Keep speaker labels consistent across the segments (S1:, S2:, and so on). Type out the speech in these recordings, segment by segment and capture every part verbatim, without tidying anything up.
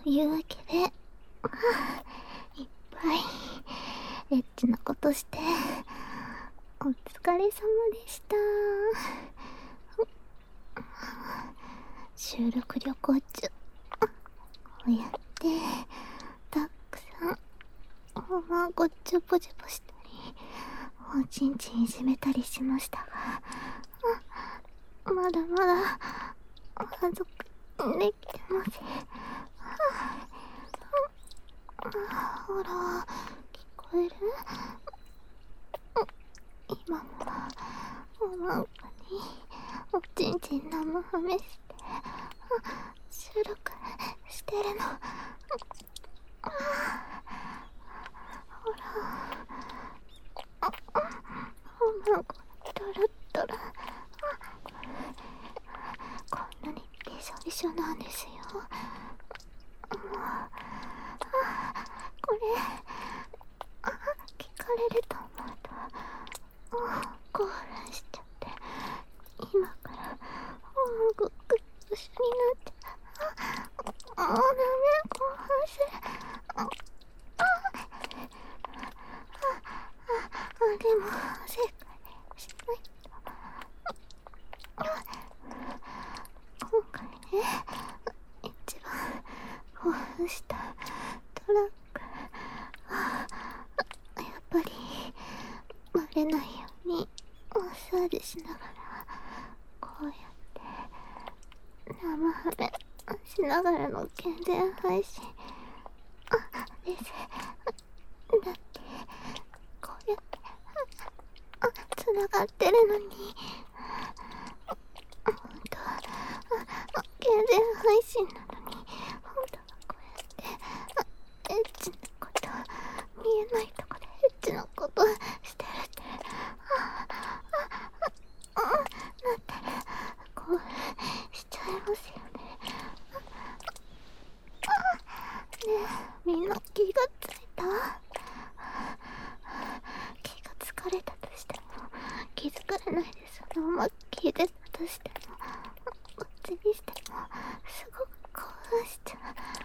S1: いうわけで、はあ、いっぱいエッチなことしてお疲れ様でした。修学旅行中こうやってたくさんおまごっちょぽじぽしたりおちんちんいじめたりしましたが、まだまだ満足できてません。ほら、聞こえる？今もおまんこにおちんちん生ハメして収録してるの。ほら、おまんこトロットロ、こんなにびしょびしょなんですよ。これ聞かれると思うと興奮しちゃって、今からグッグッと一緒になって、ああダメ、興奮する。あああでも正解しないと。今回ね、一番興奮したトラック、やっぱりバレないようにマッサージしながらこうやって生ハメしながらの健全配信です。だってこうやってつながってるのに、ほんとは健全配信なのに、ほんとはこうやってエッチなこと見えないとこでエッチなことしてるって、なったら興奮しちゃいますよね。ねえ、みんな気がついた？気がつかれたとしても気づかれないでそのまま聞いてたとしても、こっちにしてもすごく興奮しちゃう。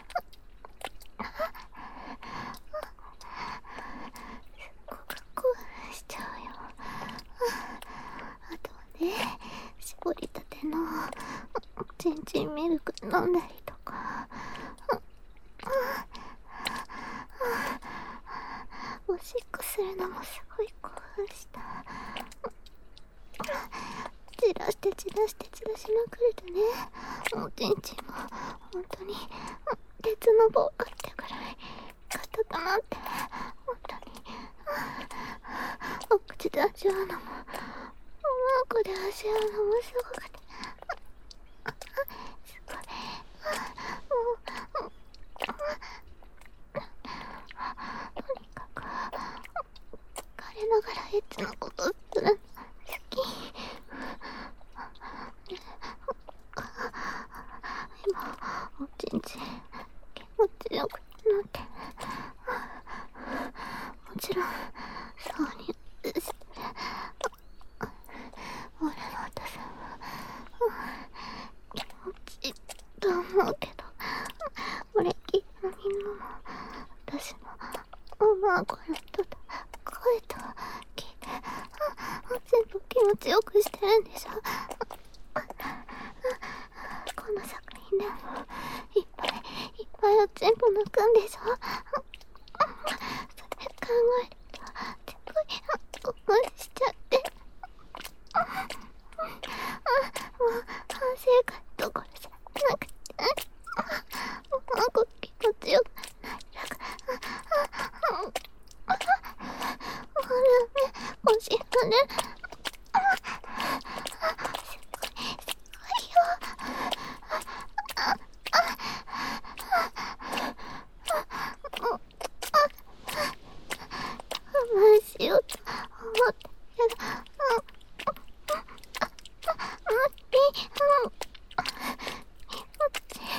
S1: すごく興奮しちゃうよ。あとはね、絞りたてのちんちんミルク飲んだりとか、おしっこするのもすごい興奮した。散らして散らして散らしまくれてね、おちんちんも本当に鉄の棒かってぐらい硬くなって、本当にお口で味わうのもおまんこで味わうのもすごくて、すごい、もうとにかく枯れながらエッチなことするの好き。今おちんちん気持ちよくなって、もちろんそうにしてる俺のお父さんは気持ちいいと思うけど、俺聞いたみんなも私のおまんこの人と声と聞いて全部気持ちよくしてるんでしょ。この作品でもいっぱいいっぱいおちんぽ抜くんでしょ。それ考えるとすごい興奮しちゃって、もう反省会どころじゃなくて、おまんこ気持ちよくないだからほらね、腰がね、すごいすごいよ。我慢しようと思ったけど、無理。気持ちいい。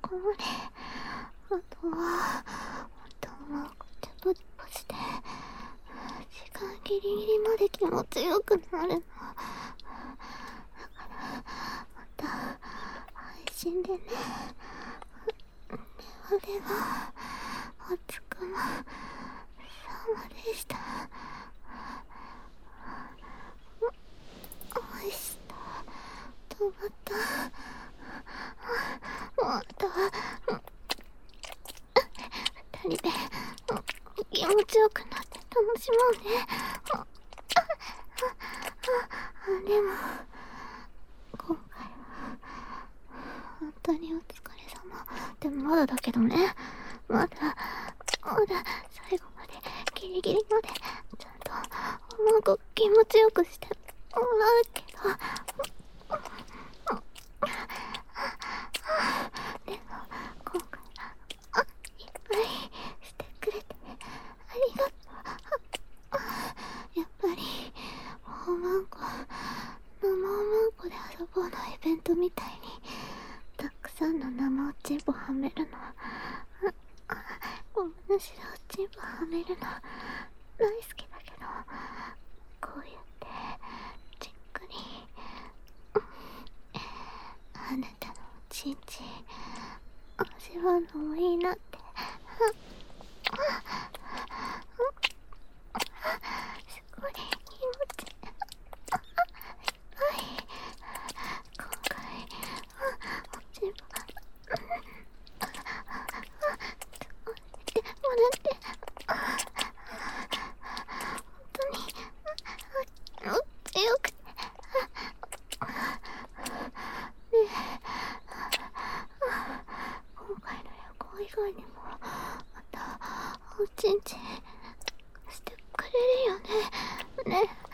S1: こまで、あとは頭をちょっとジャブして時間ギリギリまで気持ちよくなるの。だからまた配信でね、俺がおつくまさまでした。おいした止まった。また二人で気持ちよくなって楽しもうね。でも今回は本当にお疲れ様。でもまだだけどね、まだまだ最後までギリギリまでちゃんとうまく気持ちよくしてもらうけど、でも今回あいっぱいしてくれてありがとう。やっぱりおまんこ生おまんこで遊ぼうのイベントみたいにたくさんの生おちんぽはめるの、ごめんなしでおちんぽはめるの大好きだけど、こうやってじっくりあなたのおちんち味わうのもいいなって。すごい気持ちいい。はい、今回おちんぽでもらって本当にもっとよくてねえ、今回の旅行以外にもまたおちんちしてくれるよね。ね。